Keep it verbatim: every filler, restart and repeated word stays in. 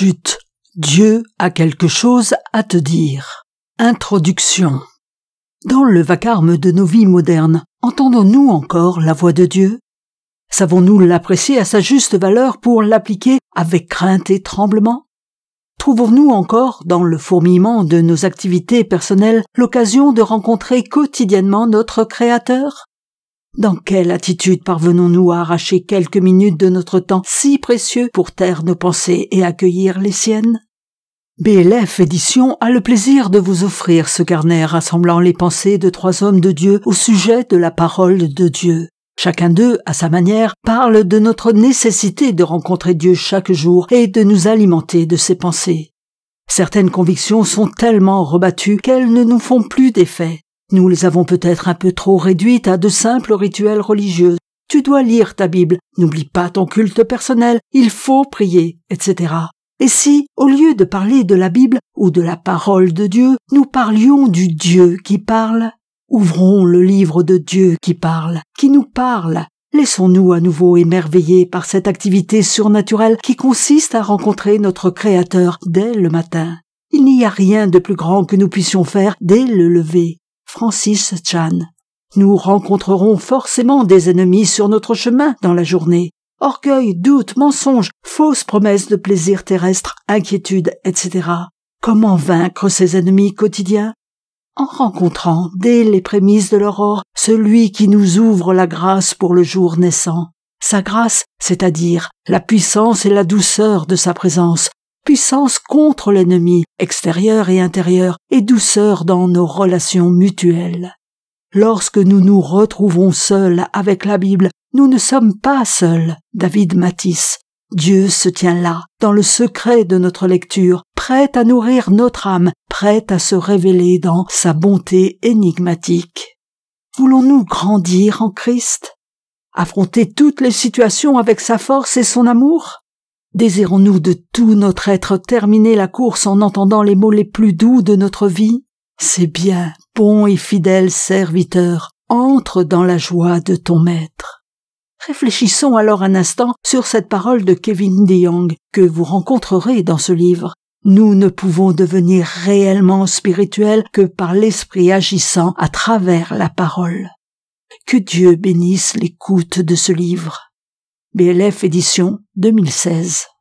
Chut, Dieu a quelque chose à te dire. Introduction. Dans le vacarme de nos vies modernes, entendons-nous encore la voix de Dieu? Savons-nous l'apprécier à sa juste valeur pour l'appliquer avec crainte et tremblement? Trouvons-nous encore, dans le fourmillement de nos activités personnelles, l'occasion de rencontrer quotidiennement notre Créateur? Dans quelle attitude parvenons-nous à arracher quelques minutes de notre temps si précieux pour taire nos pensées et accueillir les siennes? B L F Édition a le plaisir de vous offrir ce carnet rassemblant les pensées de trois hommes de Dieu au sujet de la parole de Dieu. Chacun d'eux, à sa manière, parle de notre nécessité de rencontrer Dieu chaque jour et de nous alimenter de ses pensées. Certaines convictions sont tellement rebattues qu'elles ne nous font plus d'effet. Nous les avons peut-être un peu trop réduites à de simples rituels religieux. Tu dois lire ta Bible, n'oublie pas ton culte personnel, il faut prier, et cetera. Et si, au lieu de parler de la Bible ou de la parole de Dieu, nous parlions du Dieu qui parle? Ouvrons le livre de Dieu qui parle, qui nous parle. Laissons-nous à nouveau émerveiller par cette activité surnaturelle qui consiste à rencontrer notre Créateur dès le matin. Il n'y a rien de plus grand que nous puissions faire dès le lever. Francis Chan. Nous rencontrerons forcément des ennemis sur notre chemin dans la journée. Orgueil, doute, mensonges, fausses promesses de plaisir terrestre, inquiétude, et cetera. Comment vaincre ces ennemis quotidiens? En rencontrant, dès les prémices de l'aurore, celui qui nous ouvre la grâce pour le jour naissant. Sa grâce, c'est-à-dire la puissance et la douceur de sa présence, puissance contre l'ennemi, extérieur et intérieur, et douceur dans nos relations mutuelles. Lorsque nous nous retrouvons seuls avec la Bible, nous ne sommes pas seuls. David Matisse. Dieu se tient là, dans le secret de notre lecture, prêt à nourrir notre âme, prêt à se révéler dans sa bonté énigmatique. Voulons-nous grandir en Christ? Affronter toutes les situations avec sa force et son amour? Désirons-nous de tout notre être terminer la course en entendant les mots les plus doux de notre vie? C'est bien, bon et fidèle serviteur, entre dans la joie de ton maître. Réfléchissons alors un instant sur cette parole de Kevin DeYoung que vous rencontrerez dans ce livre. Nous ne pouvons devenir réellement spirituels que par l'esprit agissant à travers la parole. Que Dieu bénisse l'écoute de ce livre. B L F Édition deux mille seize.